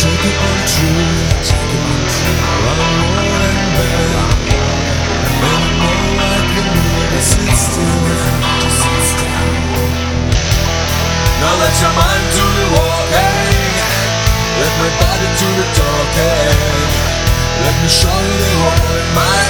take it all true. Around more and better. And I know I can never sit still. Now let your mind do the walking. Let my body do the talking. Let me show you the whole in my